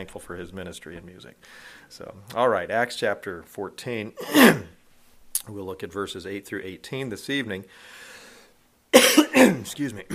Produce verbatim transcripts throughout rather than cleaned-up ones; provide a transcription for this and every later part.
Thankful for his ministry in music. So, all right, Acts chapter fourteen. We'll look at verses eight through eighteen this evening. Excuse me.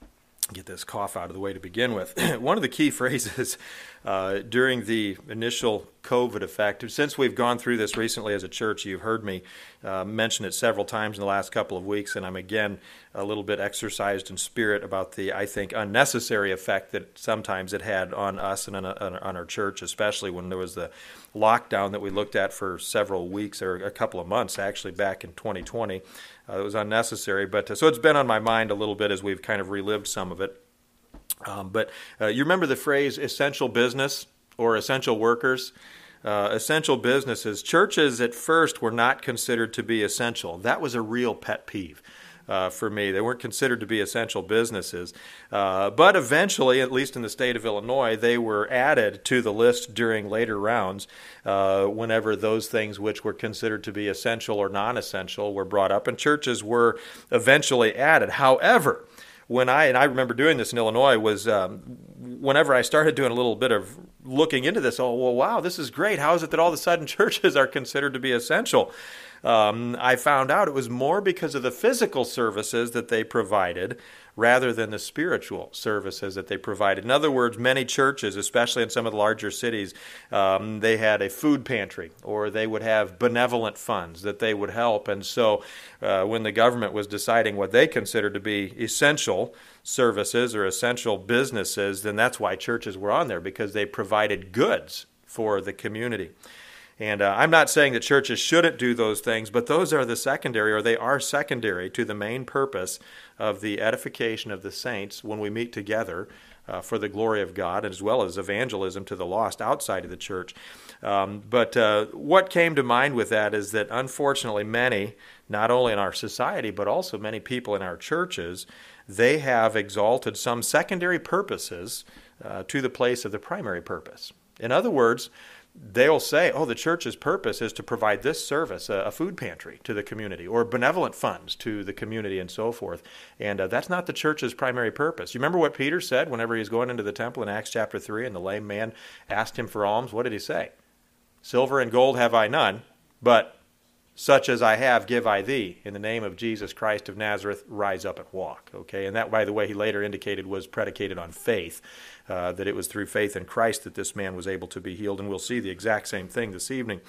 Get this cough out of the way to begin with. One of the key phrases uh, during the initial COVID effect, since we've gone through this recently as a church, you've heard me uh, mention it several times in the last couple of weeks, and I'm again a little bit exercised in spirit about the, I think, unnecessary effect that sometimes it had on us and on, on our church, especially when there was the lockdown that we looked at for several weeks or a couple of months, actually, back in twenty twenty. Uh, it was unnecessary, but uh, so it's been on my mind a little bit as we've kind of relived some of it. Um, but uh, you remember the phrase essential business or essential workers? Uh, essential businesses. Churches at first were not considered to be essential. That was a real pet peeve. Uh, for me. They weren't considered to be essential businesses. Uh, but eventually, at least in the state of Illinois, they were added to the list during later rounds uh, whenever those things which were considered to be essential or non-essential were brought up, and churches were eventually added. However, when I, and I remember doing this in Illinois, was um, whenever I started doing a little bit of looking into this, oh, well, wow, this is great. How is it that all of a sudden churches are considered to be essential? Um, I found out it was more because of the physical services that they provided rather than the spiritual services that they provided. In other words, many churches, especially in some of the larger cities, um, they had a food pantry or they would have benevolent funds that they would help. And so uh, when the government was deciding what they considered to be essential services or essential businesses, then that's why churches were on there, because they provided goods for the community. And uh, I'm not saying that churches shouldn't do those things, but those are the secondary, or they are secondary to the main purpose of the edification of the saints when we meet together uh, for the glory of God, as well as evangelism to the lost outside of the church. Um, but uh, what came to mind with that is that unfortunately many, not only in our society, but also many people in our churches, they have exalted some secondary purposes uh, to the place of the primary purpose. In other words, they'll say, oh, the church's purpose is to provide this service, a, a food pantry to the community, or benevolent funds to the community, and so forth. And uh, that's not the church's primary purpose. You remember what Peter said whenever he was going into the temple in Acts chapter three, and the lame man asked him for alms? What did he say? Silver and gold have I none, but such as I have give I thee. In the name of Jesus Christ of Nazareth, rise up and walk. Okay, and that, by the way, he later indicated was predicated on faith, uh, that it was through faith in Christ that this man was able to be healed, and we'll see the exact same thing this evening.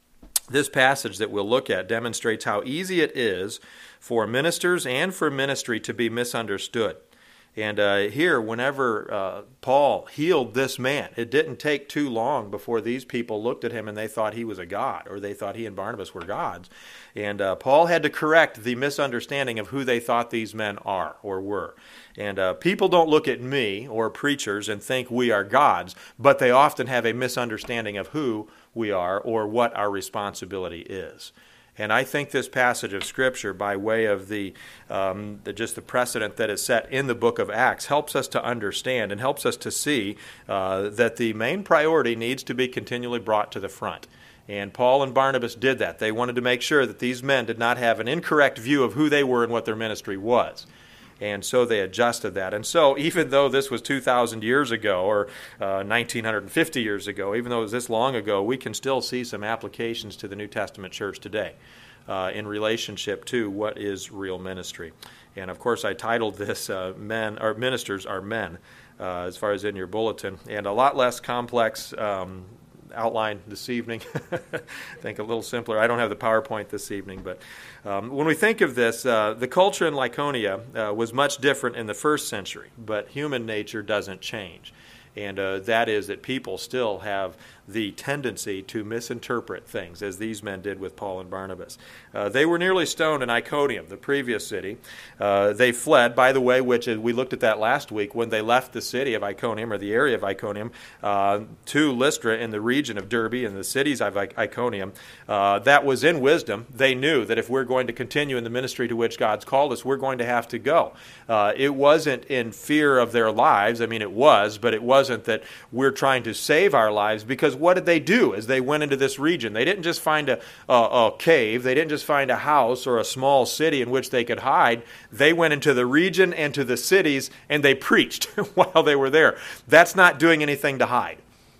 This passage that we'll look at demonstrates how easy it is for ministers and for ministry to be misunderstood. And uh, here, whenever uh, Paul healed this man, it didn't take too long before these people looked at him and they thought he was a god, or they thought he and Barnabas were gods. And uh, Paul had to correct the misunderstanding of who they thought these men are or were. And uh, people don't look at me or preachers and think we are gods, but they often have a misunderstanding of who we are or what our responsibility is. And I think this passage of Scripture, by way of the, um, the just the precedent that is set in the book of Acts, helps us to understand and helps us to see uh, that the main priority needs to be continually brought to the front. And Paul and Barnabas did that. They wanted to make sure that these men did not have an incorrect view of who they were and what their ministry was. And so they adjusted that. And so even though this was two thousand years ago, or uh, nineteen fifty years ago, even though it was this long ago, we can still see some applications to the New Testament church today uh, in relationship to what is real ministry. And of course, I titled this uh, "Men or Ministers Are Men," uh, as far as in your bulletin, and a lot less complex um, outline this evening. I think a little simpler. I don't have the PowerPoint this evening, but um, when we think of this, uh, the culture in Lycaonia uh, was much different in the first century, but human nature doesn't change. And uh, that is that people still have the tendency to misinterpret things, as these men did with Paul and Barnabas. Uh, they were nearly stoned in Iconium, the previous city. Uh, they fled, by the way, which we looked at that last week, when they left the city of Iconium, or the area of Iconium, uh, to Lystra in the region of Derbe and the cities of Iconium. Uh, that was in wisdom. They knew that if we're going to continue in the ministry to which God's called us, we're going to have to go. Uh, it wasn't in fear of their lives. I mean, it was, but it wasn't that we're trying to save our lives, because what did they do as they went into this region? They didn't just find a, a, a cave. They didn't just find a house or a small city in which they could hide. They went into the region and to the cities, and they preached while they were there. That's not doing anything to hide.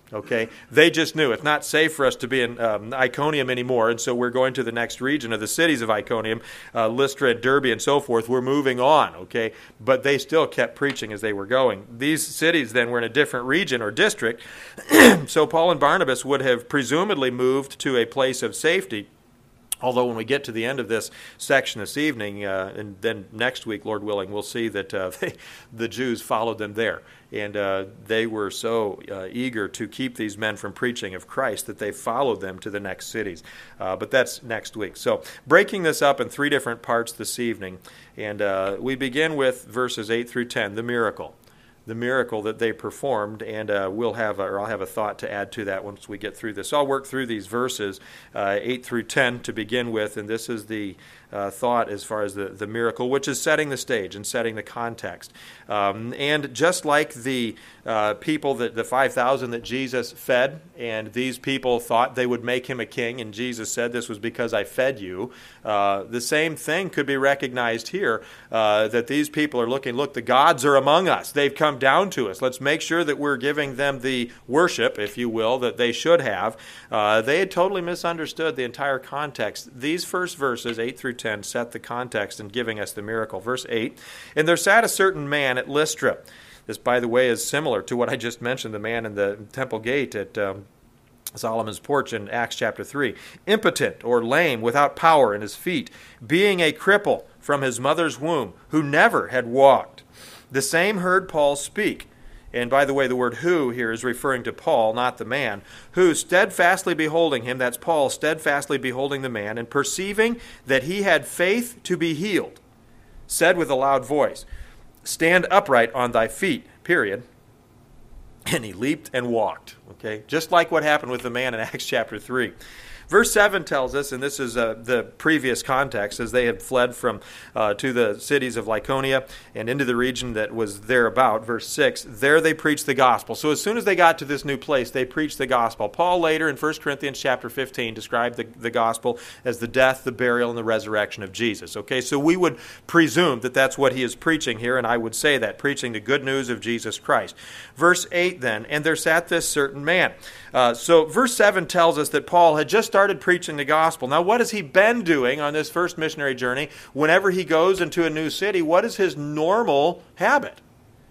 Okay, they just knew it's not safe for us to be in um, Iconium anymore, and so we're going to the next region of the cities of Iconium, uh, Lystra, Derbe, and so forth. We're moving on, okay, but they still kept preaching as they were going. These cities then were in a different region or district, so Paul and Barnabas would have presumably moved to a place of safety. Although when we get to the end of this section this evening, uh, and then next week, Lord willing, we'll see that uh, they, the Jews followed them there. And uh, they were so uh, eager to keep these men from preaching of Christ that they followed them to the next cities. Uh, but that's next week. So breaking this up in three different parts this evening. And uh, we begin with verses eight through ten, the miracle. The miracle that they performed, and uh, we'll have, a, or I'll have a thought to add to that once we get through this. So I'll work through these verses, uh, eight through ten to begin with, and this is the uh, thought as far as the, the miracle, which is setting the stage and setting the context. Um, and just like the uh, people, that the five thousand that Jesus fed, and these people thought they would make him a king, and Jesus said, this was because I fed you, uh, the same thing could be recognized here, uh, that these people are looking, look, the gods are among us. They've come down to us. Let's make sure that we're giving them the worship, if you will, that they should have. Uh, they had totally misunderstood the entire context. These first verses, eight through ten, set the context in giving us the miracle. Verse eight, and there sat a certain man at Lystra. This, by the way, is similar to what I just mentioned, the man in the temple gate at um, Solomon's porch in Acts chapter three. Impotent or lame, without power in his feet, being a cripple from his mother's womb, who never had walked. The same heard Paul speak. And by the way, the word who here is referring to Paul, not the man. Who, steadfastly beholding him, that's Paul, steadfastly beholding the man, and perceiving that he had faith to be healed, said with a loud voice, stand upright on thy feet, period. And he leaped and walked. Okay, just like what happened with the man in Acts chapter three. Verse seven tells us, and this is uh, the previous context, as they had fled from uh, to the cities of Lycaonia and into the region that was thereabout. Verse six, there they preached the gospel. So as soon as they got to this new place, they preached the gospel. Paul later in First Corinthians chapter fifteen described the, the gospel as the death, the burial, and the resurrection of Jesus. Okay, so we would presume that that's what he is preaching here, and I would say that, preaching the good news of Jesus Christ. Verse eight then, and there sat this certain man. Uh, so verse seven tells us that Paul had just started preaching the gospel. Now, what has he been doing on this first missionary journey? Whenever he goes into a new city, what is his normal habit?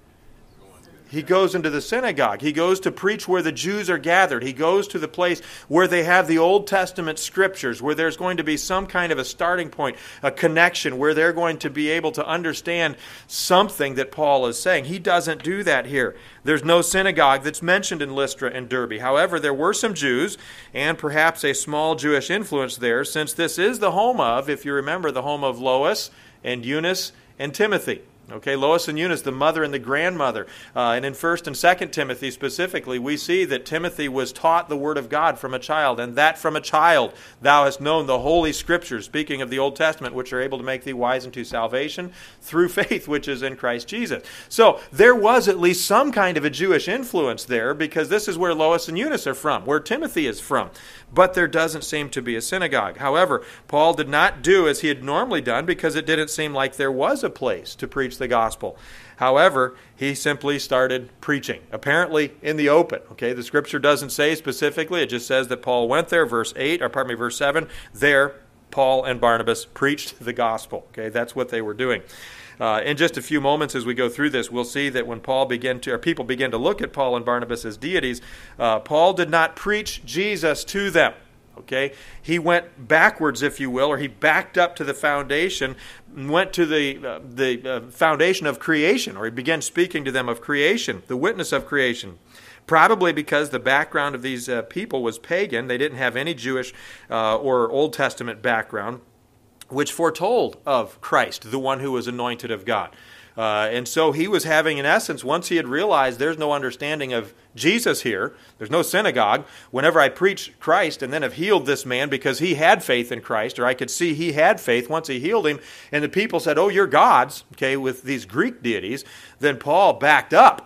He goes into the synagogue. He goes to preach where the Jews are gathered. He goes to the place where they have the Old Testament scriptures, where there's going to be some kind of a starting point, a connection, where they're going to be able to understand something that Paul is saying. He doesn't do that here. There's no synagogue that's mentioned in Lystra and Derbe. However, there were some Jews, and perhaps a small Jewish influence there, since this is the home of, if you remember, the home of Lois and Eunice and Timothy. Okay, Lois and Eunice, the mother and the grandmother. Uh, and in First and Second Timothy specifically, we see that Timothy was taught the Word of God from a child, and that from a child thou hast known the Holy Scriptures, speaking of the Old Testament, which are able to make thee wise unto salvation through faith which is in Christ Jesus. So there was at least some kind of a Jewish influence there, because this is where Lois and Eunice are from, where Timothy is from. But there doesn't seem to be a synagogue. However, Paul did not do as he had normally done, because it didn't seem like there was a place to preach the gospel. However, he simply started preaching, apparently in the open. Okay, the scripture doesn't say specifically. It just says that Paul went there, verse eight, or pardon me, verse seven. There, Paul and Barnabas preached the gospel. Okay, that's what they were doing. Uh, in just a few moments as we go through this, we'll see that when Paul began to, or people began to look at Paul and Barnabas as deities, uh, Paul did not preach Jesus to them. Okay, he went backwards, if you will, or he backed up to the foundation, went to the uh, the uh, foundation of creation, or he began speaking to them of creation, the witness of creation. Probably because the background of these uh, people was pagan. They didn't have any Jewish uh, or Old Testament background, which foretold of Christ, the one who was anointed of God. Uh, and so he was having, in essence, once he had realized there's no understanding of Jesus here, there's no synagogue, whenever I preach Christ and then have healed this man because he had faith in Christ, or I could see he had faith once he healed him, and the people said, oh, you're gods, okay, with these Greek deities, then Paul backed up.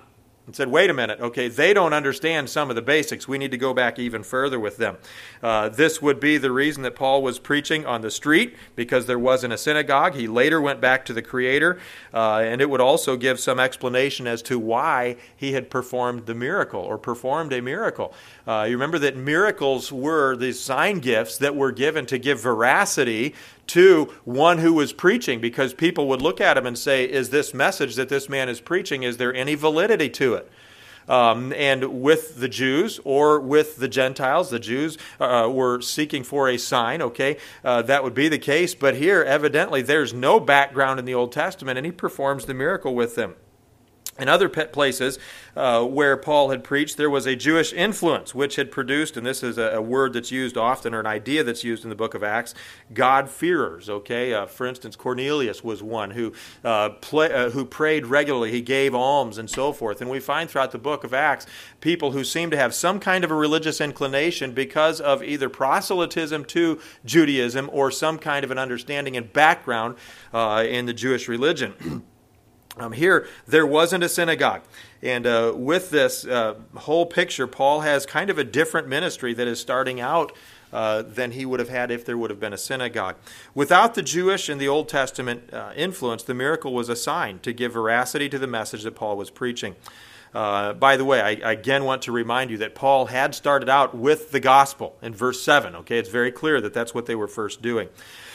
and said, wait a minute, okay, they don't understand some of the basics. We need to go back even further with them. Uh, this would be the reason that Paul was preaching on the street, because there wasn't a synagogue. He later went back to the Creator, uh, and it would also give some explanation as to why he had performed the miracle, or performed a miracle. Uh, you remember that miracles were these sign gifts that were given to give veracity to one who was preaching, because people would look at him and say, is this message that this man is preaching, is there any validity to it? Um, and with the Jews or with the Gentiles, the Jews uh, were seeking for a sign, okay, uh, that would be the case. But here, evidently, there's no background in the Old Testament, and he performs the miracle with them. In other places uh, where Paul had preached, there was a Jewish influence which had produced, and this is a, a word that's used often, or an idea that's used in the book of Acts, God-fearers, okay? Uh, for instance, Cornelius was one who uh, play, uh, who prayed regularly. He gave alms and so forth. And we find throughout the book of Acts people who seem to have some kind of a religious inclination because of either proselytism to Judaism or some kind of an understanding and background uh, in the Jewish religion. Um, here, there wasn't a synagogue. And uh, with this uh, whole picture, Paul has kind of a different ministry that is starting out uh, than he would have had if there would have been a synagogue. Without the Jewish and the Old Testament uh, influence, the miracle was a sign to give veracity to the message that Paul was preaching. Uh, by the way, I, I again want to remind you that Paul had started out with the gospel in verse seven. Okay, it's very clear that that's what they were first doing.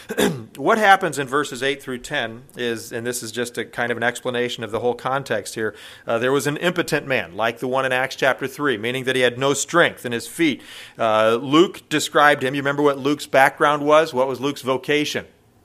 What happens in verses eight through ten is, and this is just a kind of an explanation of the whole context here, uh, there was an impotent man, like the one in Acts chapter three, meaning that he had no strength in his feet. Uh, Luke described him. You remember what Luke's background was? What was Luke's vocation?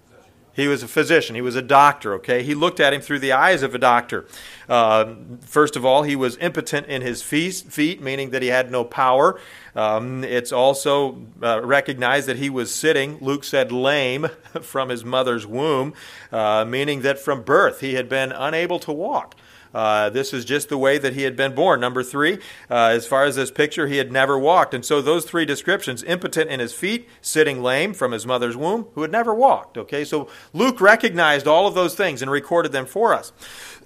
He was a physician. He was a doctor, okay? He looked at him through the eyes of a doctor. Uh, first of all, he was impotent in his feet, meaning that he had no power. Um, it's also uh, recognized that he was sitting, Luke said, lame from his mother's womb, uh, meaning that from birth he had been unable to walk. Uh, this is just the way that he had been born. Number three, uh, as far as this picture, he had never walked. And so those three descriptions, impotent in his feet, sitting lame from his mother's womb, who had never walked. Okay, so Luke recognized all of those things and recorded them for us.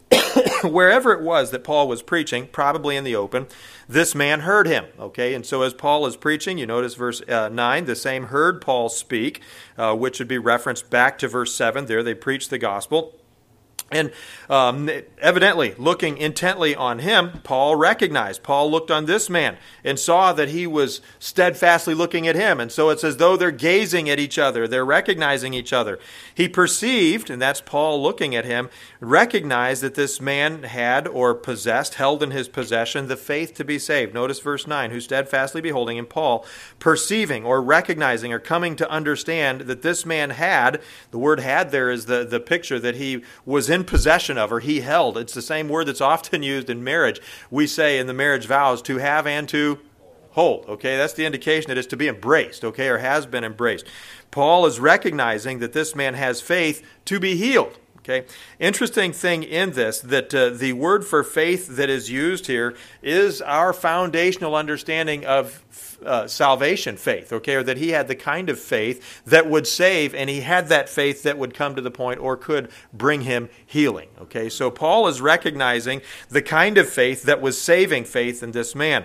Wherever it was that Paul was preaching, probably in the open, this man heard him. Okay, and so as Paul is preaching, you notice verse uh, nine, the same heard Paul speak, uh, which would be referenced back to verse seven. There they preached the gospel. And um, evidently, looking intently on him, Paul recognized. Paul looked on this man and saw that he was steadfastly looking at him. And so it's as though they're gazing at each other. They're recognizing each other. He perceived, and that's Paul looking at him, recognized that this man had or possessed, held in his possession, the faith to be saved. Notice verse nine, who steadfastly beholding him, Paul, perceiving or recognizing or coming to understand that this man had, the word had there is the, the picture that he was in possession of, or he held. It's the same word that's often used in marriage. We say in the marriage vows to have and to hold. Okay, that's the indication that it's to be embraced, okay, or has been embraced. Paul is recognizing that this man has faith to be healed. Okay, interesting thing in this, that uh, the word for faith that is used here is our foundational understanding of uh, salvation faith, okay, or that he had the kind of faith that would save, and he had that faith that would come to the point or could bring him healing. Okay, so Paul is recognizing the kind of faith that was saving faith in this man.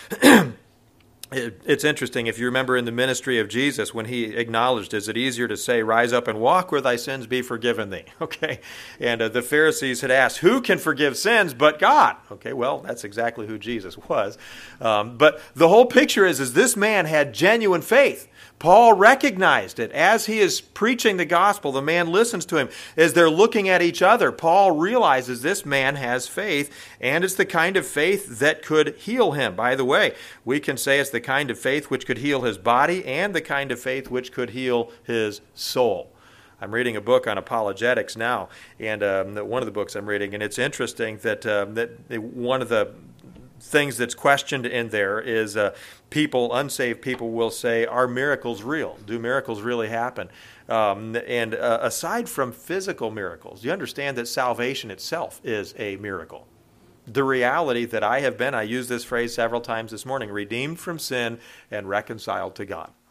It's interesting, if you remember in the ministry of Jesus, when he acknowledged, is it easier to say, rise up and walk, or thy sins be forgiven thee? Okay, and uh, the Pharisees had asked, who can forgive sins but God? Okay, well, that's exactly who Jesus was. Um, but the whole picture is, is this man had genuine faith. Paul recognized it. As he is preaching the gospel, the man listens to him. As they're looking at each other, Paul realizes this man has faith, and it's the kind of faith that could heal him. By the way, we can say it's the kind of faith which could heal his body and the kind of faith which could heal his soul. I'm reading a book on apologetics now, and um, one of the books I'm reading, and it's interesting that um, that one of the things that's questioned in there is uh, people, unsaved people will say, are miracles real? Do miracles really happen? Um, and uh, aside from physical miracles, you understand that salvation itself is a miracle. The reality that I have been, I used this phrase several times this morning, redeemed from sin and reconciled to God.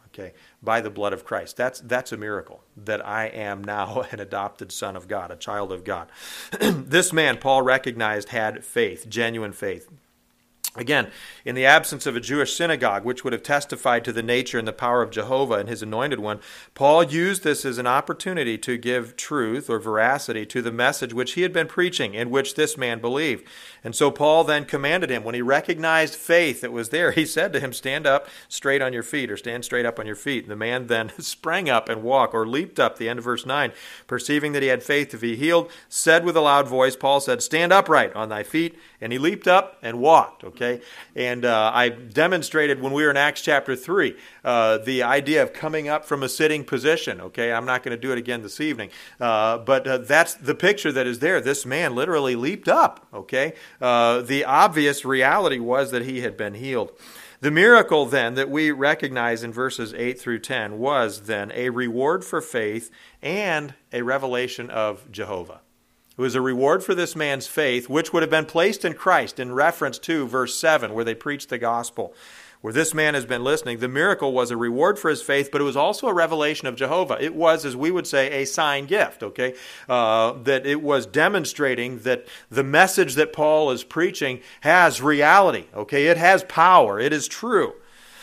okay, by the blood of Christ. That's that's a miracle, that I am now an adopted son of God, a child of God. This man, Paul recognized, had faith, genuine faith. Again, in the absence of a Jewish synagogue, which would have testified to the nature and the power of Jehovah and his anointed one, Paul used this as an opportunity to give truth or veracity to the message which he had been preaching, in which this man believed. And so Paul then commanded him, when he recognized faith that was there, he said to him, stand up straight on your feet, or stand straight up on your feet. And the man then sprang up and walked, or leaped up, the end of verse nine, perceiving that he had faith to be healed, said with a loud voice, Paul said, stand upright on thy feet. And he leaped up and walked, okay? And uh, I demonstrated when we were in Acts chapter three, uh, the idea of coming up from a sitting position, okay? I'm not going to do it again this evening. Uh, but uh, that's the picture that is there. This man literally leaped up, okay? Uh, the obvious reality was that he had been healed. The miracle then that we recognize in verses eight through ten was then a reward for faith and a revelation of Jehovah. It was a reward for this man's faith, which would have been placed in Christ in reference to verse seven, where they preached the gospel. Where this man has been listening, the miracle was a reward for his faith, but it was also a revelation of Jehovah. It was, as we would say, a sign gift, okay? Uh, that it was demonstrating that the message that Paul is preaching has reality, okay? It has power. It is true.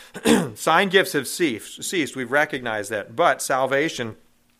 Sign gifts have ceased. ceased. We've recognized that. But salvation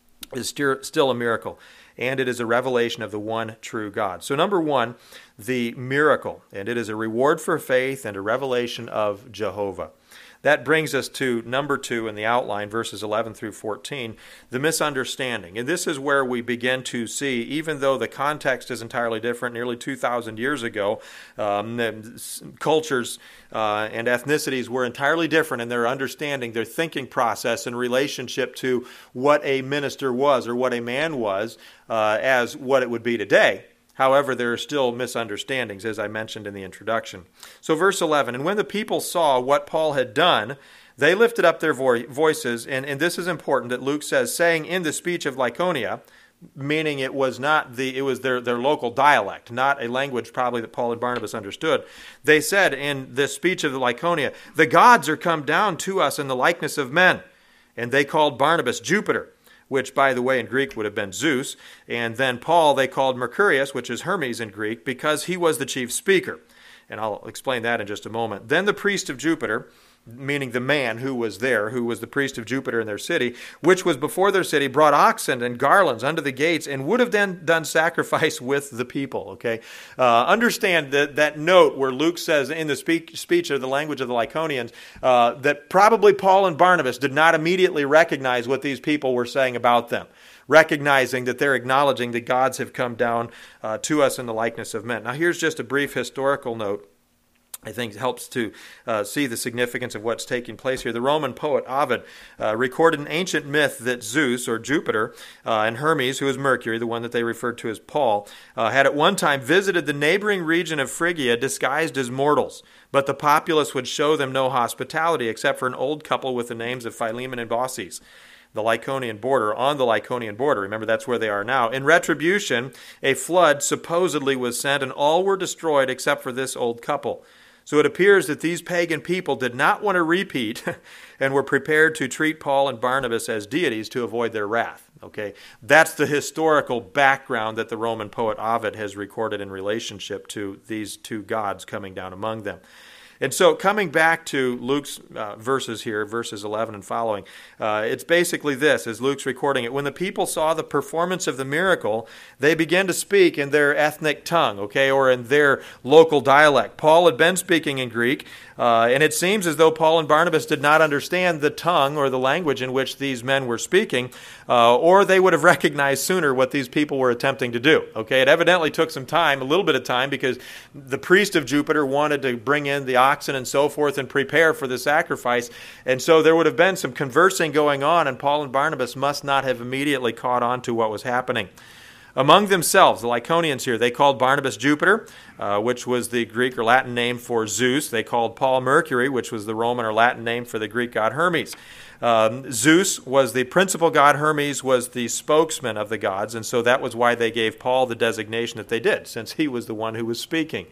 is still a miracle. And it is a revelation of the one true God. So number one, the miracle. And it is a reward for faith and a revelation of Jehovah. That brings us to number two in the outline, verses eleven through fourteen, the misunderstanding. And this is where we begin to see, even though the context is entirely different, nearly two thousand years ago, um, the cultures uh, and ethnicities were entirely different in their understanding, their thinking process in relationship to what a minister was or what a man was uh, as what it would be today. However, there are still misunderstandings, as I mentioned in the introduction. So verse eleven, and when the people saw what Paul had done, they lifted up their vo- voices, and, and this is important that Luke says, saying in the speech of Lycaonia, meaning it was not the it was their, their local dialect, not a language probably that Paul and Barnabas understood. They said in the speech of the Lycaonia, the gods are come down to us in the likeness of men. And they called Barnabas Jupiter, which, by the way, in Greek would have been Zeus. And then Paul they called Mercurius, which is Hermes in Greek, because he was the chief speaker. And I'll explain that in just a moment. Then the priest of Jupiter, meaning the man who was there, who was the priest of Jupiter in their city, which was before their city, brought oxen and garlands unto the gates and would have then done sacrifice with the people. Okay, uh, understand that that note where Luke says in the speak, speech of the language of the Lycaonians uh, that probably Paul and Barnabas did not immediately recognize what these people were saying about them, recognizing that they're acknowledging that gods have come down uh, to us in the likeness of men. Now here's just a brief historical note. I think helps to uh, see the significance of what's taking place here. The Roman poet Ovid uh, recorded an ancient myth that Zeus, or Jupiter, uh, and Hermes, who is Mercury, the one that they referred to as Paul, uh, had at one time visited the neighboring region of Phrygia disguised as mortals, but the populace would show them no hospitality except for an old couple with the names of Philemon and Baucis. The Lycaonian border, on the Lycaonian border. Remember, that's where they are now. In retribution, a flood supposedly was sent, and all were destroyed except for this old couple. So it appears that these pagan people did not want to repeat and were prepared to treat Paul and Barnabas as deities to avoid their wrath. Okay, that's the historical background that the Roman poet Ovid has recorded in relationship to these two gods coming down among them. And so coming back to Luke's uh, verses here, verses eleven and following, uh, it's basically this, as Luke's recording it. When the people saw the performance of the miracle, they began to speak in their ethnic tongue, okay, or in their local dialect. Paul had been speaking in Greek, uh, and it seems as though Paul and Barnabas did not understand the tongue or the language in which these men were speaking, uh, or they would have recognized sooner what these people were attempting to do. Okay, it evidently took some time, a little bit of time, because the priest of Jupiter wanted to bring in the oxen and so forth and prepare for the sacrifice. And so there would have been some conversing going on, and Paul and Barnabas must not have immediately caught on to what was happening. Among themselves, the Lycaonians here, they called Barnabas Jupiter, uh, which was the Greek or Latin name for Zeus. They called Paul Mercury, which was the Roman or Latin name for the Greek god Hermes. Um, Zeus was the principal god. Hermes was the spokesman of the gods, and so that was why they gave Paul the designation that they did, since he was the one who was speaking.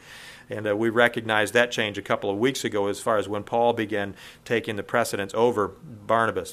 And uh, we recognized that change a couple of weeks ago as far as when Paul began taking the precedence over Barnabas.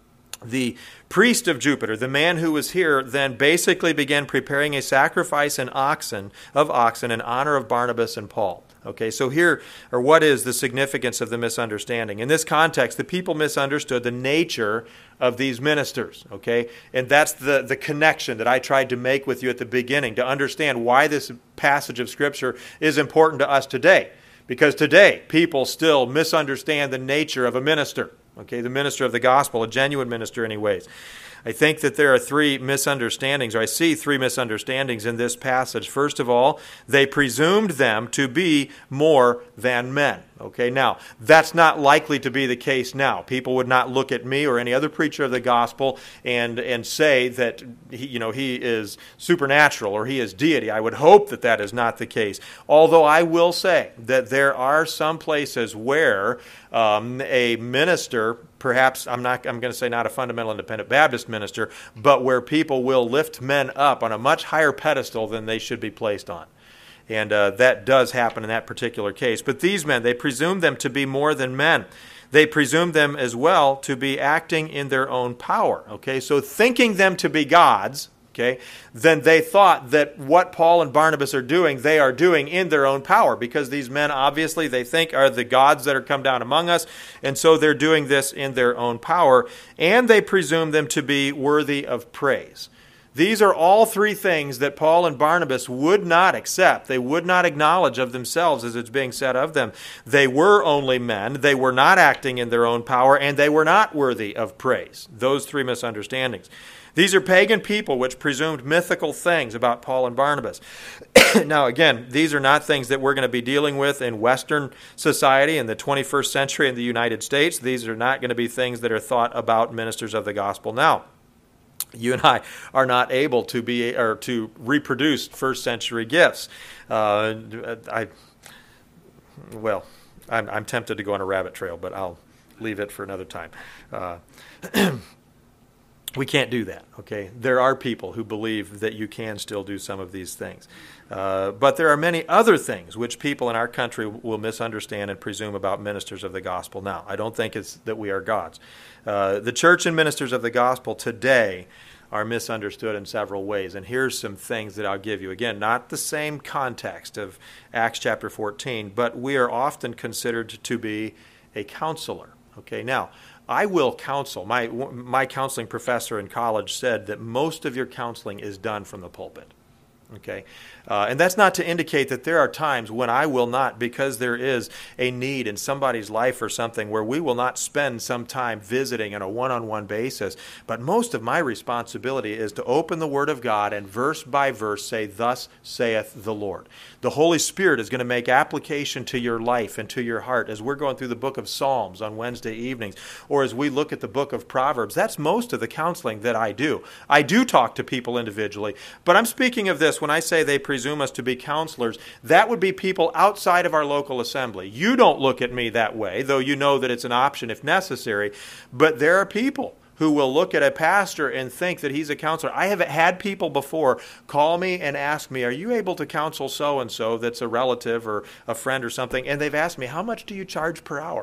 The priest of Jupiter, the man who was here, then basically began preparing a sacrifice in oxen of oxen in honor of Barnabas and Paul. Okay, so here, or what is the significance of the misunderstanding? In this context, the people misunderstood the nature of these ministers, okay? And that's the, the connection that I tried to make with you at the beginning, to understand why this passage of Scripture is important to us today. Because today, people still misunderstand the nature of a minister, okay? The minister of the gospel, a genuine minister anyways. I think that there are three misunderstandings, or I see three misunderstandings in this passage. First of all, they presumed them to be more than men. Okay, now, that's not likely to be the case now. People would not look at me or any other preacher of the gospel and, and say that he, you know, he is supernatural or he is deity. I would hope that that is not the case. Although I will say that there are some places where um, a minister, perhaps I'm not I'm going to say not a fundamental independent Baptist minister, but where people will lift men up on a much higher pedestal than they should be placed on. And uh, that does happen in that particular case. But these men, they presumed them to be more than men. They presumed them as well to be acting in their own power. Okay, so thinking them to be gods, okay, then they thought that what Paul and Barnabas are doing, they are doing in their own power, because these men obviously they think are the gods that are come down among us, and so they're doing this in their own power, and they presume them to be worthy of praise. These are all three things that Paul and Barnabas would not accept. They would not acknowledge of themselves as it's being said of them. They were only men. They were not acting in their own power, and they were not worthy of praise. Those three misunderstandings. These are pagan people which presumed mythical things about Paul and Barnabas. Now, again, these are not things that we're going to be dealing with in Western society in the twenty-first century in the United States. These are not going to be things that are thought about ministers of the gospel now. You and I are not able to be or to reproduce first century gifts. Uh, I, well, I'm, I'm tempted to go on a rabbit trail, but I'll leave it for another time. Uh, we can't do that. Okay, there are people who believe that you can still do some of these things, uh, but there are many other things which people in our country will misunderstand and presume about ministers of the gospel now. I don't think it's that we are gods. Uh, the church and ministers of the gospel today are misunderstood in several ways. And here's some things that I'll give you. Again, not the same context of Acts chapter fourteen, but we are often considered to be a counselor. Okay, now, I will counsel. My, my counseling professor in college said that most of your counseling is done from the pulpit. Okay, uh, and that's not to indicate that there are times when I will not, because there is a need in somebody's life or something, where we will not spend some time visiting on a one-on-one basis. But most of my responsibility is to open the Word of God and verse by verse say, "Thus saith the Lord." The Holy Spirit is going to make application to your life and to your heart as we're going through the book of Psalms on Wednesday evenings, or as we look at the book of Proverbs. That's most of the counseling that I do. I do talk to people individually, but I'm speaking of this when I say they presume us to be counselors. That would be people outside of our local assembly. You don't look at me that way, though you know that it's an option if necessary, but there are people who will look at a pastor and think that he's a counselor. I have had people before call me and ask me, "Are you able to counsel so-and-so that's a relative or a friend or something?" And they've asked me, "How much do you charge per hour?"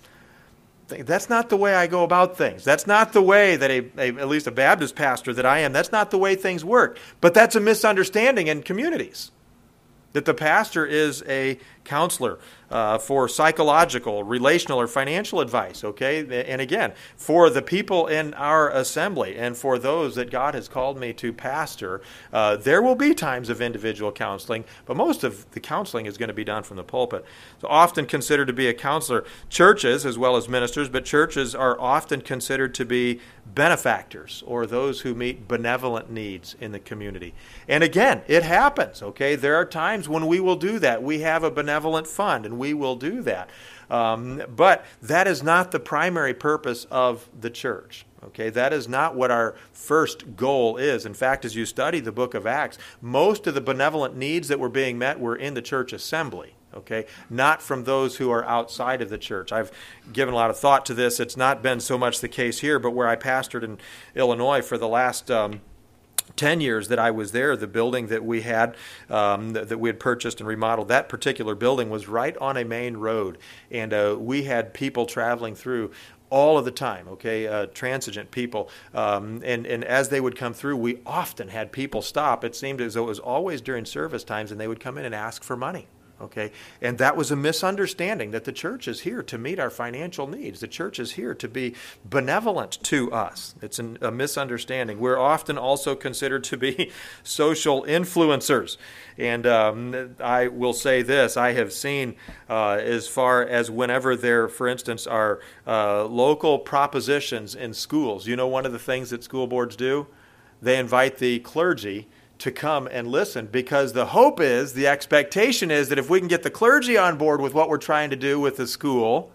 That's not the way I go about things. That's not the way that a, a at least a Baptist pastor that I am, that's not the way things work. But that's a misunderstanding in communities, that the pastor is a counselor uh, for psychological, relational, or financial advice, okay? And again, for the people in our assembly and for those that God has called me to pastor, uh, there will be times of individual counseling, but most of the counseling is going to be done from the pulpit. So often considered to be a counselor. Churches, as well as ministers, but churches are often considered to be benefactors, or those who meet benevolent needs in the community. And again, it happens, okay? There are times when we will do that. We have a benevolent fund, and we will do that. Um, but that is not the primary purpose of the church. Okay, that is not what our first goal is. In fact, as you study the book of Acts, most of the benevolent needs that were being met were in the church assembly. Okay, not from those who are outside of the church. I've given a lot of thought to this. It's not been so much the case here, but where I pastored in Illinois for the last um, ten years that I was there, the building that we had, um, that, that we had purchased and remodeled, that particular building was right on a main road. And uh, we had people traveling through all of the time, okay, uh, transigent people. Um, and, and as they would come through, we often had people stop. It seemed as though it was always during service times, and they would come in and ask for money. Okay, and that was a misunderstanding that the church is here to meet our financial needs. The church is here to be benevolent to us. It's an, a misunderstanding. We're often also considered to be social influencers. And um, I will say this, I have seen uh, as far as whenever there, for instance, are uh, local propositions in schools. You know, one of the things that school boards do? They invite the clergy to come and listen, because the hope is, the expectation is that if we can get the clergy on board with what we're trying to do with the school,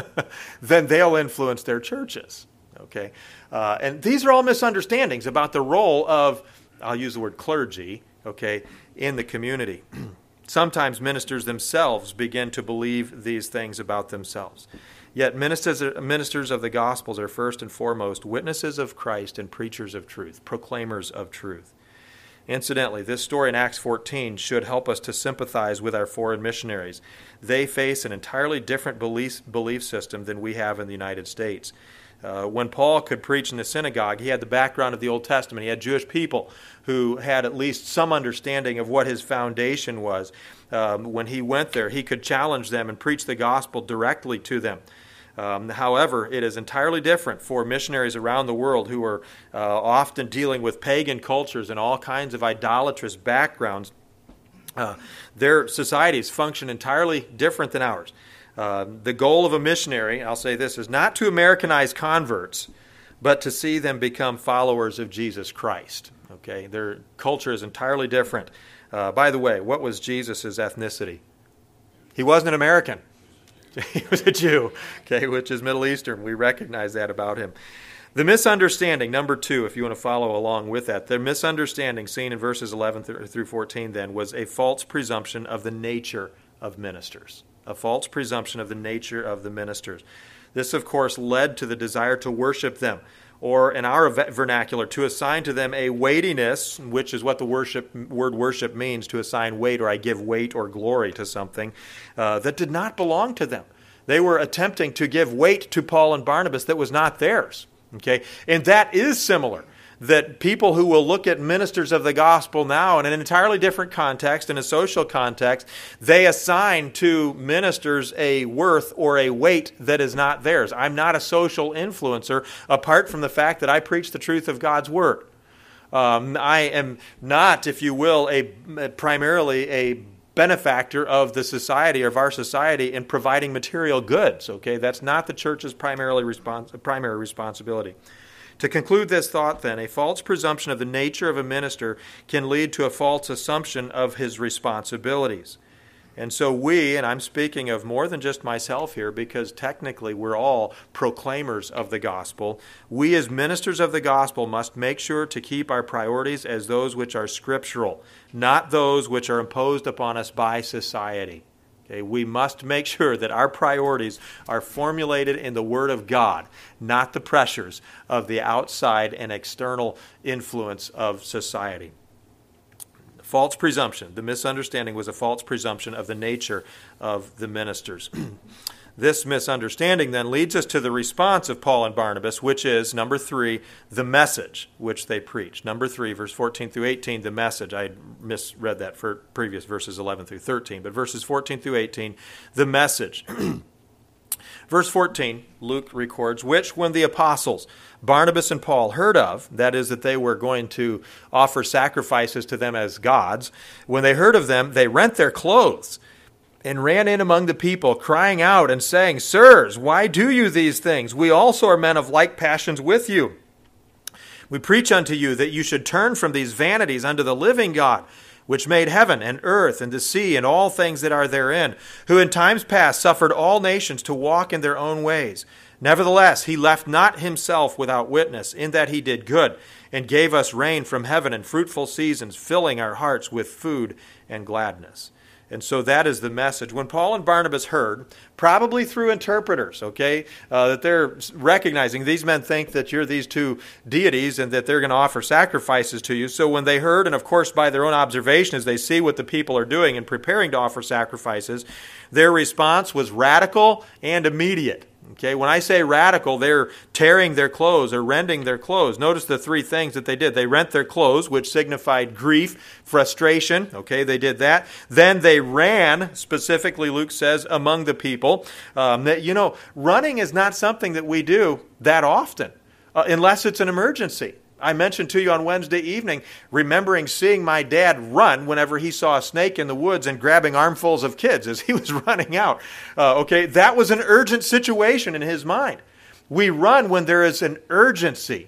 then they'll influence their churches. Okay, uh, and these are all misunderstandings about the role of, I'll use the word clergy, okay, in the community. Sometimes ministers themselves begin to believe these things about themselves. Yet ministers, ministers of the Gospels are first and foremost witnesses of Christ and preachers of truth, proclaimers of truth. Incidentally, this story in Acts fourteen should help us to sympathize with our foreign missionaries. They face an entirely different belief, belief system than we have in the United States. Uh, when Paul could preach in the synagogue, he had the background of the Old Testament. He had Jewish people who had at least some understanding of what his foundation was. Um, when he went there, he could challenge them and preach the gospel directly to them. Um, however, it is entirely different for missionaries around the world who are uh, often dealing with pagan cultures and all kinds of idolatrous backgrounds. Uh, their societies function entirely different than ours. Uh, the goal of a missionary, I'll say this, is not to Americanize converts, but to see them become followers of Jesus Christ. Okay, their culture is entirely different. Uh, by the way, what was Jesus' ethnicity? He wasn't an American. He was a Jew, okay, which is Middle Eastern. We recognize that about him. The misunderstanding, number two, if you want to follow along with that, the misunderstanding seen in verses eleven through fourteen then was a false presumption of the nature of ministers. A false presumption of the nature of the ministers. This, of course, led to the desire to worship them, or in our vernacular, to assign to them a weightiness, which is what the worship word worship means, to assign weight, or I give weight or glory to something, uh, that did not belong to them. They were attempting to give weight to Paul and Barnabas that was not theirs. Okay, and that is similar. That people who will look at ministers of the gospel now in an entirely different context, in a social context, they assign to ministers a worth or a weight that is not theirs. I'm not a social influencer apart from the fact that I preach the truth of God's word. Um, I am not, if you will, a primarily a benefactor of the society, of our society, in providing material goods. Okay, that's not the church's primarily respons- primary responsibility. To conclude this thought, then, a false presumption of the nature of a minister can lead to a false assumption of his responsibilities. And so we, and I'm speaking of more than just myself here, because technically we're all proclaimers of the gospel, we as ministers of the gospel must make sure to keep our priorities as those which are scriptural, not those which are imposed upon us by society. Okay, we must make sure that our priorities are formulated in the Word of God, not the pressures of the outside and external influence of society. False presumption. The misunderstanding was a false presumption of the nature of the ministers. This misunderstanding then leads us to the response of Paul and Barnabas, which is, number three, the message which they preached. Number three, verse fourteen through eighteen, the message. I misread that for previous verses eleven through thirteen, but verses fourteen through eighteen, the message. Verse fourteen, Luke records, which when the apostles, Barnabas and Paul, heard of, that is, that they were going to offer sacrifices to them as gods, when they heard of them, they rent their clothes and ran in among the people, crying out and saying, Sirs, why do you these things? We also are men of like passions with you. We preach unto you that you should turn from these vanities unto the living God, which made heaven and earth and the sea and all things that are therein, who in times past suffered all nations to walk in their own ways. Nevertheless, he left not himself without witness, in that he did good, and gave us rain from heaven and fruitful seasons, filling our hearts with food and gladness. And so that is the message. When Paul and Barnabas heard, probably through interpreters, okay, uh, that they're recognizing these men think that you're these two deities and that they're going to offer sacrifices to you. So when they heard, and of course by their own observation as they see what the people are doing and preparing to offer sacrifices, their response was radical and immediate. Okay, when I say radical, they're tearing their clothes or rending their clothes. Notice the three things that they did. They rent their clothes, which signified grief, frustration. Okay, they did that. Then they ran, specifically Luke says, among the people. Um, that, you know, running is not something that we do that often, uh, unless it's an emergency. I mentioned to you on Wednesday evening, remembering seeing my dad run whenever he saw a snake in the woods and grabbing armfuls of kids as he was running out. Uh, okay, that was an urgent situation in his mind. We run when there is an urgency.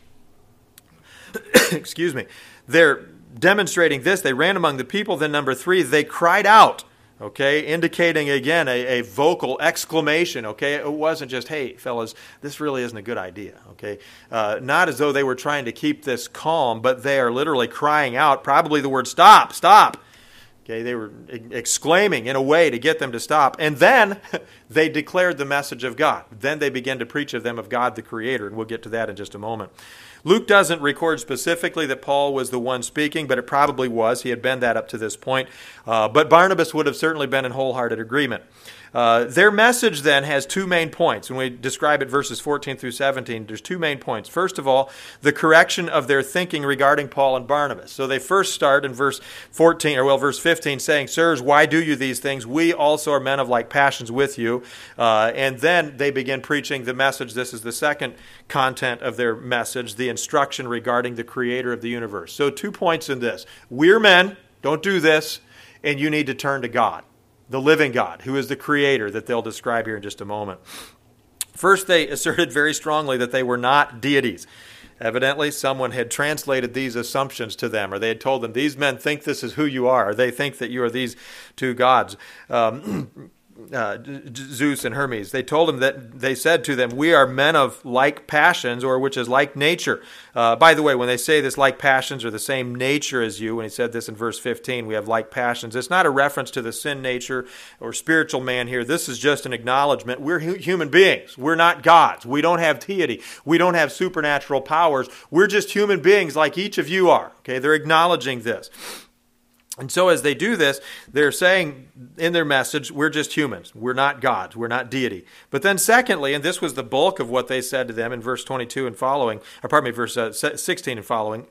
Excuse me. They're demonstrating this. They ran among the people. Then number three, they cried out. Okay, indicating again a, a vocal exclamation. Okay, it wasn't just, hey, fellas, this really isn't a good idea. Okay, uh, not as though they were trying to keep this calm, but they are literally crying out, probably the word stop, stop. Okay, they were exclaiming in a way to get them to stop. And then they declared the message of God. Then they began to preach of them of God the Creator, and we'll get to that in just a moment. Luke doesn't record specifically that Paul was the one speaking, but it probably was. He had been that up to this point. Uh, but Barnabas would have certainly been in wholehearted agreement. Uh, their message then has two main points. When we describe it verses fourteen through seventeen, there's two main points. First of all, the correction of their thinking regarding Paul and Barnabas. So they first start in verse fourteen, or well, verse fifteen, saying, "Sirs, why do you these things? We also are men of like passions with you." Uh, and then they begin preaching the message. This is the second content of their message, the instruction regarding the Creator of the universe. So two points in this. We're men, don't do this, and you need to turn to God, the living God, who is the Creator, that they'll describe here in just a moment. First, they asserted very strongly that they were not deities. Evidently, someone had translated these assumptions to them, or they had told them, these men think this is who you are, or they think that you are these two gods. Um, Uh, Zeus and Hermes. They told him that they said to them, we are men of like passions, or which is like nature. Uh, by the way, when they say this like passions or the same nature as you, when he said this in verse fifteen, we have like passions, it's not a reference to the sin nature or spiritual man here. This is just an acknowledgement. We're hu- human beings. We're not gods. We don't have deity. We don't have supernatural powers. We're just human beings like each of you are. Okay, they're acknowledging this. And so as they do this, they're saying in their message, we're just humans. We're not gods. We're not deity. But then secondly, and this was the bulk of what they said to them in verse twenty-two and following, or pardon me, verse uh, sixteen and following,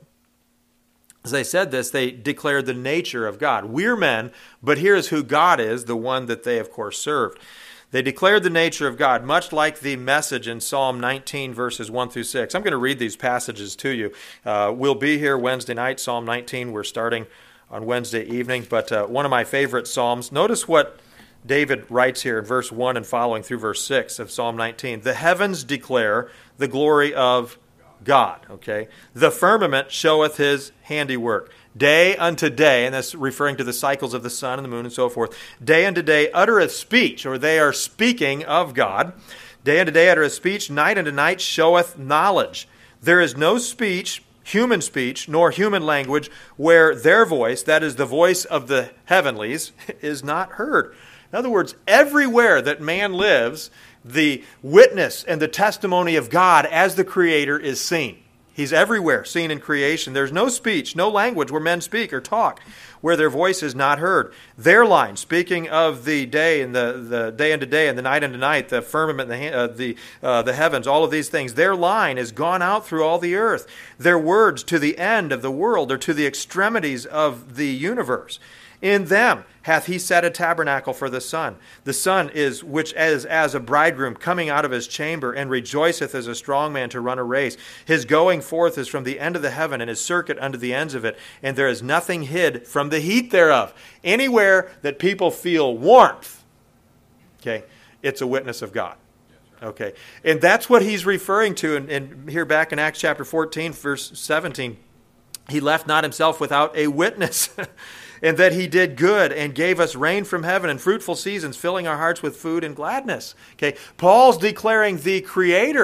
as they said this, they declared the nature of God. We're men, but here's who God is, the one that they, of course, served. They declared the nature of God, much like the message in Psalm nineteen, verses one through six. I'm going to read these passages to you. Uh, we'll be here Wednesday night, Psalm nineteen. We're starting on Wednesday evening, but uh, one of my favorite Psalms. Notice what David writes here in verse one and following through verse six of Psalm nineteen. The heavens declare the glory of God. Okay, the firmament showeth his handiwork. Day unto day, and that's referring to the cycles of the sun and the moon and so forth. Day unto day uttereth speech, or they are speaking of God. Day unto day uttereth speech, night unto night showeth knowledge. There is no speech, human speech, nor human language, where their voice, that is the voice of the heavenlies, is not heard. In other words, everywhere that man lives, the witness and the testimony of God as the Creator is seen. He's everywhere, seen in creation. There's no speech, no language where men speak or talk, where their voice is not heard. Their line, speaking of the day and the, the day unto day and the night unto night, the firmament, the uh, the uh, the heavens, all of these things, their line is gone out through all the earth. Their words to the end of the world, or to the extremities of the universe. In them hath he set a tabernacle for the sun. The sun is which is as a bridegroom coming out of his chamber, and rejoiceth as a strong man to run a race. His going forth is from the end of the heaven, and his circuit unto the ends of it. And there is nothing hid from the heat thereof. Anywhere that people feel warmth, okay, it's a witness of God. Okay, and that's what he's referring to. And, and here back in Acts chapter fourteen, verse seventeen, he left not himself without a witness. And that he did good and gave us rain from heaven and fruitful seasons, filling our hearts with food and gladness. Okay, Paul's declaring the Creator,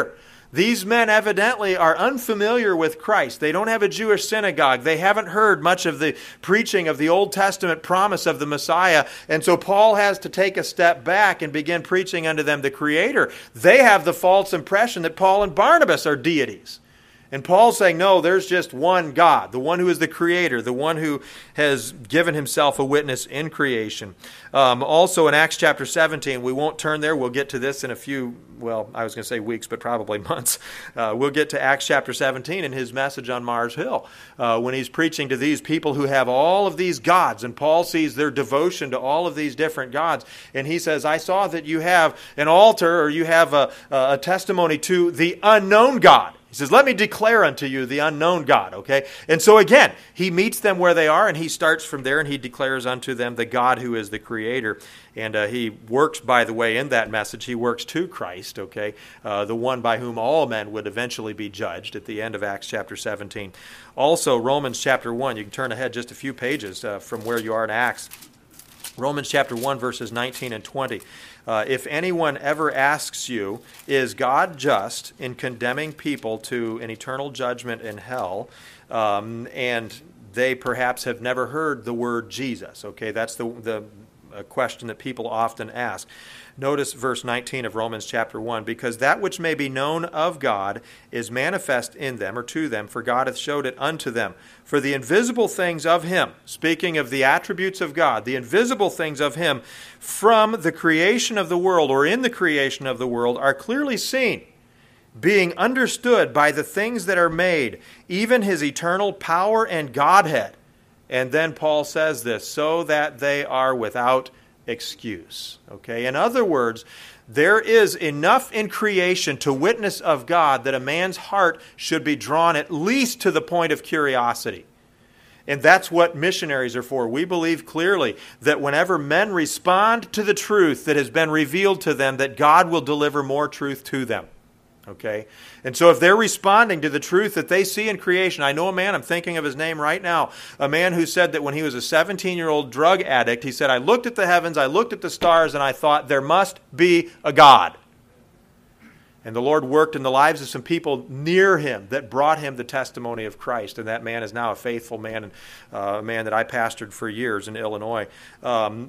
These men evidently are unfamiliar with Christ. They don't have a Jewish synagogue. They haven't heard much of the preaching of the Old Testament promise of the Messiah. And so Paul has to take a step back and begin preaching unto them the Creator. They have the false impression that Paul and Barnabas are deities. And Paul's saying, no, there's just one God, the one who is the Creator, the one who has given himself a witness in creation. Um, also in Acts chapter seventeen, we won't turn there. We'll get to this in a few, well, I was going to say weeks, but probably months. Uh, we'll get to Acts chapter seventeen in his message on Mars Hill, uh, when he's preaching to these people who have all of these gods. And Paul sees their devotion to all of these different gods. And he says, I saw that you have an altar, or you have a, a testimony to the unknown God. He says, let me declare unto you the unknown God, okay? And so again, he meets them where they are, and he starts from there, and he declares unto them the God who is the Creator. And uh, he works, by the way, in that message, he works to Christ, okay? Uh, the one by whom all men would eventually be judged at the end of Acts chapter seventeen. Also, Romans chapter one, you can turn ahead just a few pages uh, from where you are in Acts. Romans chapter one, verses nineteen and twenty. Uh, if anyone ever asks you, is God just in condemning people to an eternal judgment in hell, um, and they perhaps have never heard the word Jesus? Okay, that's the, the a question that people often ask. Notice verse nineteen of Romans chapter one, because that which may be known of God is manifest in them, or to them, for God hath showed it unto them. For the invisible things of him, speaking of the attributes of God, the invisible things of him from the creation of the world, or in the creation of the world, are clearly seen, being understood by the things that are made, even his eternal power and Godhead. And then Paul says this, so that they are without excuse. Okay, in other words, there is enough in creation to witness of God that a man's heart should be drawn at least to the point of curiosity. And that's what missionaries are for. We believe clearly that whenever men respond to the truth that has been revealed to them, that God will deliver more truth to them. Okay? And so if they're responding to the truth that they see in creation, I know a man, I'm thinking of his name right now, a man who said that when he was a seventeen-year-old drug addict, he said, I looked at the heavens, I looked at the stars, and I thought, there must be a God. And the Lord worked in the lives of some people near him that brought him the testimony of Christ. And that man is now a faithful man, and uh, a man that I pastored for years in Illinois. Um,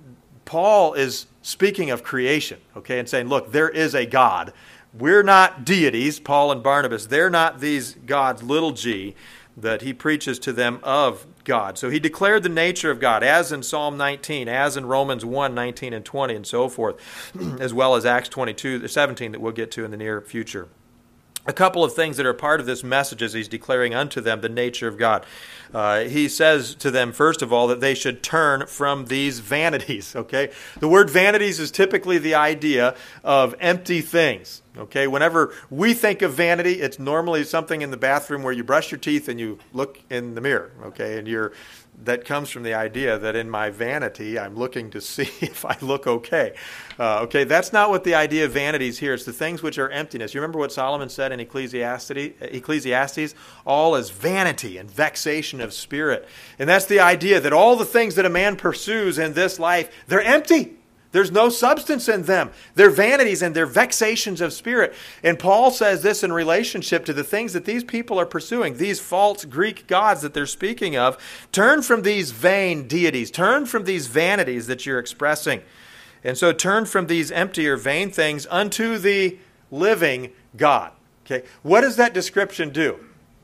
Paul is speaking of creation, okay, and saying, look, there is a God. We're not deities, Paul and Barnabas. They're not these gods, little g, that he preaches to them of God. So he declared the nature of God, as in Psalm nineteen, as in Romans one, nineteen and twenty, and so forth, as well as Acts twenty-two, seventeen, that we'll get to in the near future. A couple of things that are part of this message as he's declaring unto them the nature of God. Uh, he says to them, first of all, that they should turn from these vanities, okay? The word vanities is typically the idea of empty things, okay? Whenever we think of vanity, it's normally something in the bathroom where you brush your teeth and you look in the mirror, okay? And you're that comes from the idea that in my vanity, I'm looking to see if I look okay. Uh, okay, that's not what the idea of vanity is here. It's the things which are emptiness. You remember what Solomon said in Ecclesiastes? Ecclesiastes? All is vanity and vexation of spirit. And that's the idea that all the things that a man pursues in this life, they're empty. There's no substance in them. They're vanities and they're vexations of spirit. And Paul says this in relationship to the things that these people are pursuing, these false Greek gods that they're speaking of. Turn from these vain deities. Turn from these vanities that you're expressing. And so turn from these empty or vain things unto the living God. Okay, what does that description do?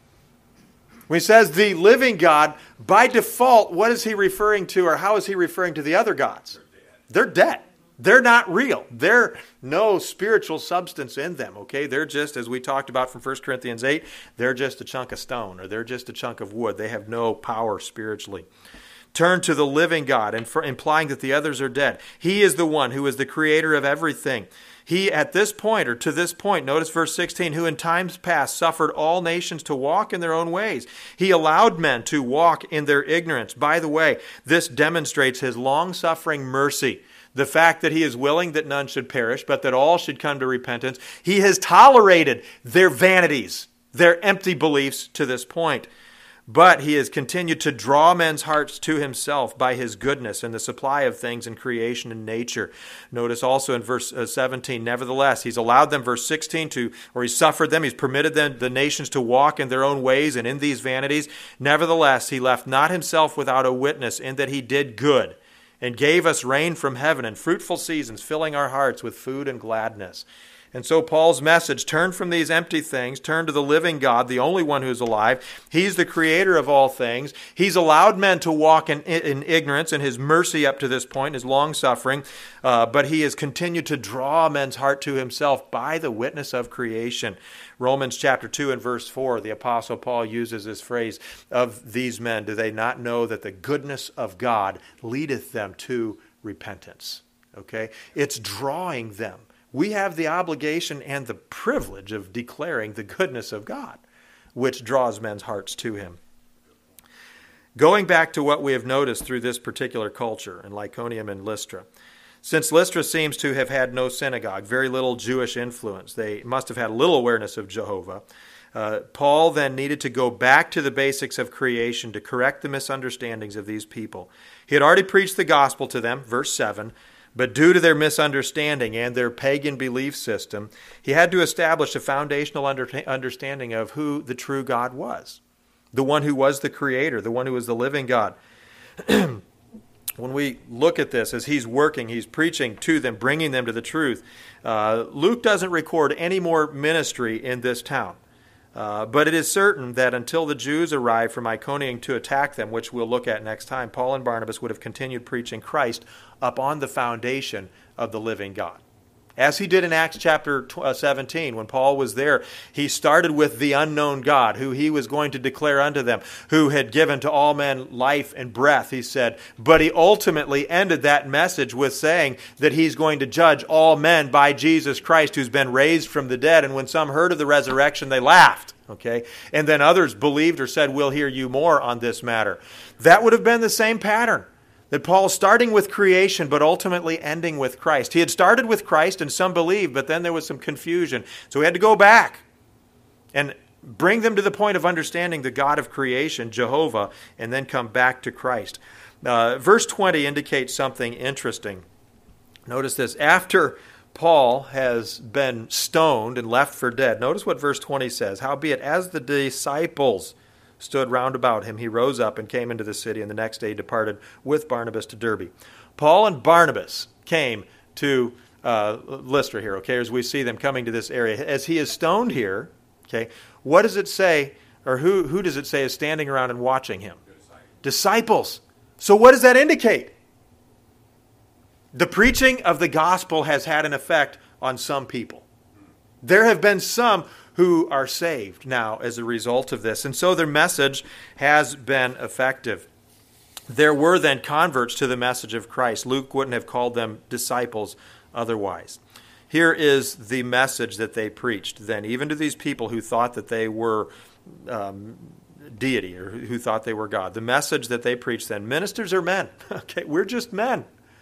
When he says the living God, by default, what is he referring to, or how is he referring to the other gods? They're dead. They're not real. There's no spiritual substance in them, okay? They're just, as we talked about from First Corinthians eight, they're just a chunk of stone, or they're just a chunk of wood. They have no power spiritually. Turn to the living God, and for implying that the others are dead. He is the one who is the creator of everything. He, at this point, or to this point, notice verse sixteen, who in times past suffered all nations to walk in their own ways. He allowed men to walk in their ignorance. By the way, this demonstrates his long-suffering mercy. The fact that he is willing that none should perish, but that all should come to repentance. He has tolerated their vanities, their empty beliefs to this point. But he has continued to draw men's hearts to himself by his goodness and the supply of things in creation and nature. Notice also in verse seventeen, nevertheless, he's allowed them, verse sixteen, to, or he's suffered them, he's permitted them, the nations to walk in their own ways and in these vanities. Nevertheless, he left not himself without a witness in that he did good and gave us rain from heaven and fruitful seasons, filling our hearts with food and gladness. And so Paul's message, turn from these empty things, turn to the living God, the only one who's alive. He's the creator of all things. He's allowed men to walk in, in ignorance in his mercy up to this point, his long-suffering, uh, but he has continued to draw men's heart to himself by the witness of creation. Romans chapter two and verse four, the Apostle Paul uses this phrase, of these men, do they not know that the goodness of God leadeth them to repentance? Okay? It's drawing them. We have the obligation and the privilege of declaring the goodness of God, which draws men's hearts to him. Going back to what we have noticed through this particular culture in Lyconium and Lystra, since Lystra seems to have had no synagogue, very little Jewish influence, they must have had little awareness of Jehovah. Uh, Paul then needed to go back to the basics of creation to correct the misunderstandings of these people. He had already preached the gospel to them, verse seven, but due to their misunderstanding and their pagan belief system, he had to establish a foundational under- understanding of who the true God was, the one who was the creator, the one who was the living God. When we look at this, as he's working, he's preaching to them, bringing them to the truth, uh, Luke doesn't record any more ministry in this town. Uh, but it is certain that until the Jews arrived from Iconium to attack them, which we'll look at next time, Paul and Barnabas would have continued preaching Christ upon the foundation of the living God. As he did in Acts chapter seventeen, when Paul was there, he started with the unknown God, who he was going to declare unto them, who had given to all men life and breath, he said. But he ultimately ended that message with saying that he's going to judge all men by Jesus Christ, who's been raised from the dead. And when some heard of the resurrection, they laughed. Okay, and then others believed or said, we'll hear you more on this matter. That would have been the same pattern. That Paul, starting with creation, but ultimately ending with Christ. He had started with Christ, and some believed, but then there was some confusion. So he had to go back and bring them to the point of understanding the God of creation, Jehovah, and then come back to Christ. Uh, verse twenty indicates something interesting. Notice this. After Paul has been stoned and left for dead, notice what verse twenty says. Howbeit, as the disciples stood round about him, he rose up and came into the city, and the next day departed with Barnabas to Derbe. Paul and Barnabas came to uh, Lystra here, okay, as we see them coming to this area. As he is stoned here, okay, what does it say, or who, who does it say is standing around and watching him? Disciples. Disciples. So what does that indicate? The preaching of the gospel has had an effect on some people. There have been some who are saved now as a result of this. And so their message has been effective. There were then converts to the message of Christ. Luke wouldn't have called them disciples otherwise. Here is the message that they preached then, even to these people who thought that they were um, deity or who thought they were God. The message that they preached then, ministers are men. Okay, we're just men.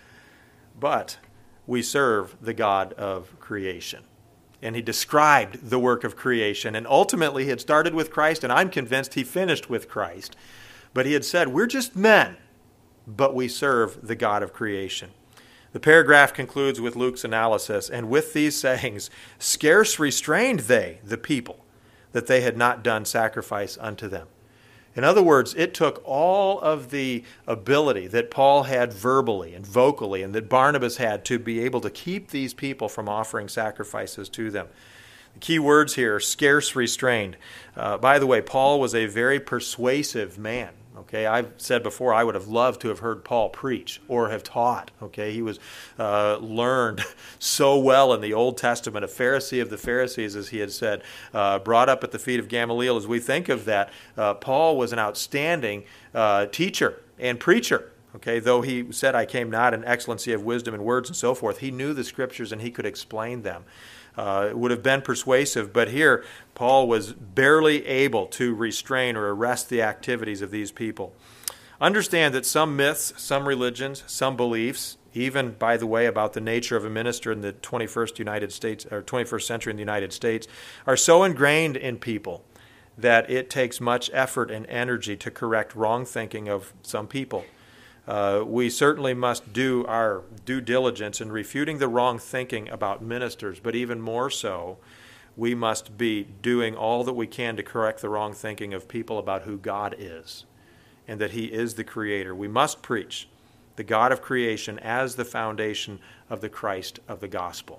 But we serve the God of creation. And he described the work of creation. And ultimately, he had started with Christ, and I'm convinced he finished with Christ. But he had said, we're just men, but we serve the God of creation. The paragraph concludes with Luke's analysis, and with these sayings, scarce restrained they, the people, that they had not done sacrifice unto them. In other words, it took all of the ability that Paul had verbally and vocally and that Barnabas had to be able to keep these people from offering sacrifices to them. The key words here, scarce restrained. Uh, by the way, Paul was a very persuasive man. Okay, I've said before I would have loved to have heard Paul preach or have taught. Okay, he was uh, learned so well in the Old Testament, a Pharisee of the Pharisees, as he had said, uh, brought up at the feet of Gamaliel. As we think of that, uh, Paul was an outstanding uh, teacher and preacher. Okay, though he said, I came not in excellency of wisdom and words and so forth, he knew the Scriptures and he could explain them. Uh, it would have been persuasive, but here Paul was barely able to restrain or arrest the activities of these people. Understand that some myths, some religions, some beliefs, even, by the way, about the nature of a minister in the twenty-first United States or twenty-first century in the United States, are so ingrained in people that it takes much effort and energy to correct wrong thinking of some people. Uh, we certainly must do our due diligence in refuting the wrong thinking about ministers, but even more so, we must be doing all that we can to correct the wrong thinking of people about who God is and that He is the Creator. We must preach the God of creation as the foundation of the Christ of the gospel.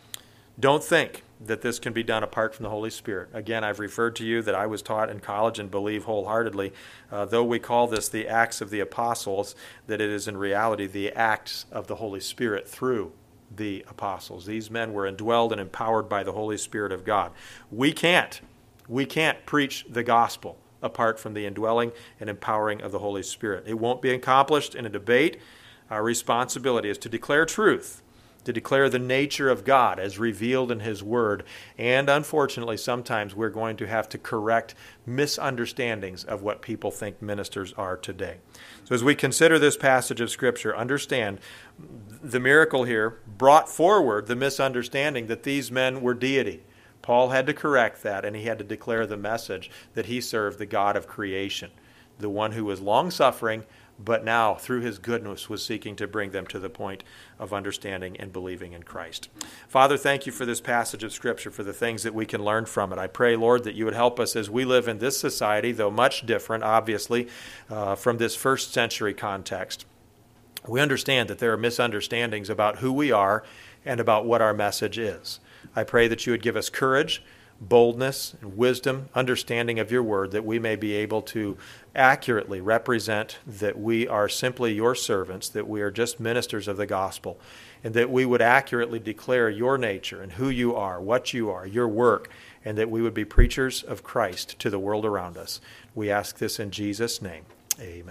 Don't think that this can be done apart from the Holy Spirit. Again, I've referred to you that I was taught in college and believe wholeheartedly, uh, though we call this the Acts of the Apostles, that it is in reality the acts of the Holy Spirit through the apostles. These men were indwelled and empowered by the Holy Spirit of God. We can't. We can't preach the gospel apart from the indwelling and empowering of the Holy Spirit. It won't be accomplished in a debate. Our responsibility is to declare truth, to declare the nature of God as revealed in His Word, and unfortunately sometimes we're going to have to correct misunderstandings of what people think ministers are today. So as we consider this passage of Scripture, understand the miracle here brought forward the misunderstanding that these men were deity. Paul had to correct that, and he had to declare the message that he served the God of creation, the one who was long-suffering, but now, through His goodness, was seeking to bring them to the point of understanding and believing in Christ. Father, thank You for this passage of Scripture, for the things that we can learn from it. I pray, Lord, that You would help us as we live in this society, though much different, obviously, uh, from this first century context. We understand that there are misunderstandings about who we are and about what our message is. I pray that You would give us courage, boldness, and wisdom, understanding of Your Word, that we may be able to accurately represent that we are simply Your servants, that we are just ministers of the gospel, and that we would accurately declare Your nature and who You are, what You are, Your work, and that we would be preachers of Christ to the world around us. We ask this in Jesus' name. Amen.